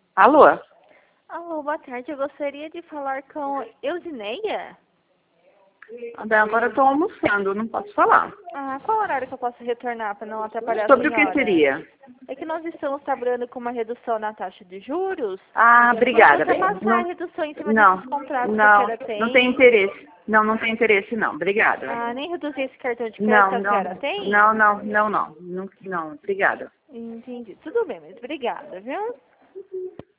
Alô? Alô, boa tarde. Eu gostaria de falar com Eudineia. Agora eu estou almoçando, não posso falar. Qual horário que eu posso retornar para não atrapalhar a Sobre o senhora? que seria? É que nós estamos trabalhando com uma redução na taxa de juros. Obrigada. Para passar a redução em cima Não, desses contratos que a não, senhora tem. não tem interesse. Não tem interesse não. Obrigada. Nem reduzir esse cartão de crédito que a senhora tem? Não, obrigada. Entendi. Tudo bem, mas obrigada, viu?